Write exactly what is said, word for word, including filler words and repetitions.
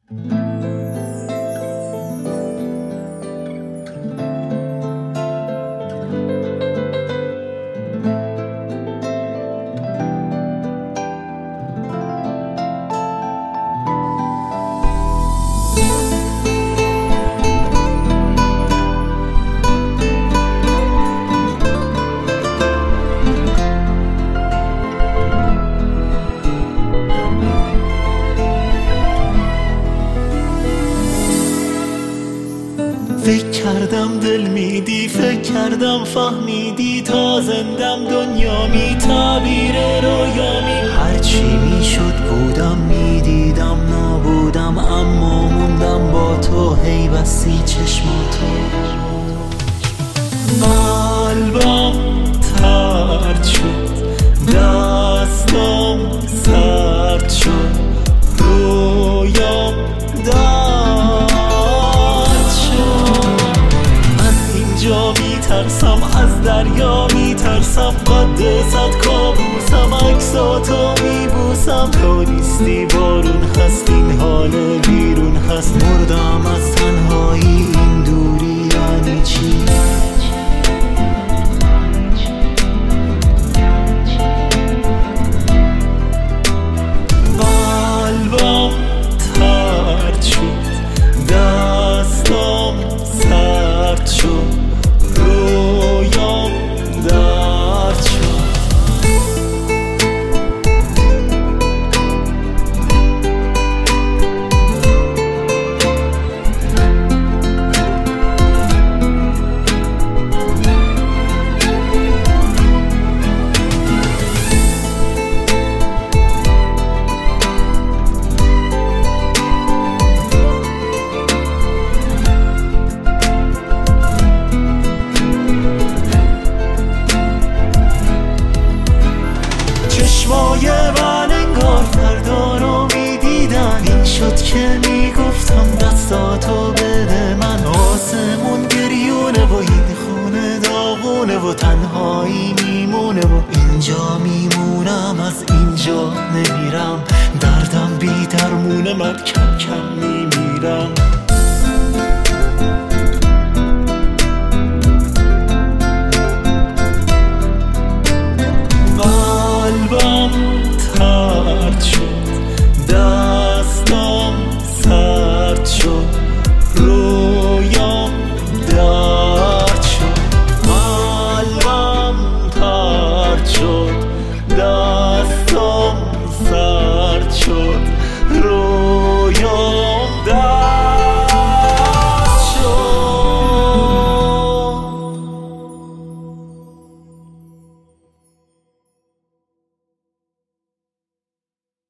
فکر کردم دل میدی، فکر کردم فهمیدی، تا زندم دنیا می تعبیر رویا می. هرچی میشد بودم میدیدم نابودم، اما موندم با تو، هی بستی چشماتو. قلبم ترد شد، دستم سرد شد، رویام درد شد. از اینجا میترسم، از دریا میترسم، قد صد کابوسم، عکساتو میبوسم. تو نیستی بارون هست، این حال بیرون هست، مردم از تنهایی. این دوری یعنی چی؟ چشمای من انگار فردا رو میدیدن، این شد که میگفتم دستاتو بده من. آسمون گریونه و این خونه داغونه و تنهایی میمونه و اینجا میمونم، از اینجا نمیرم. دردم بی درمونه من.